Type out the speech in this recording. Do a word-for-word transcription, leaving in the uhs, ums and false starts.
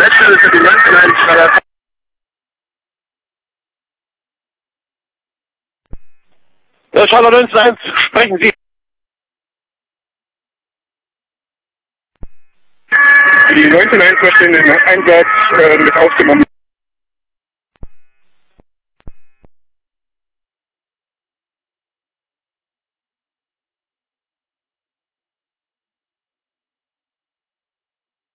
Leitstelle für die neunzehnhunderteins. Ja, Charlotte neunzehnhunderteins, sprechen Sie. Die neunzehnhunderteins möchte den Einsatz äh, mit aufgenommen.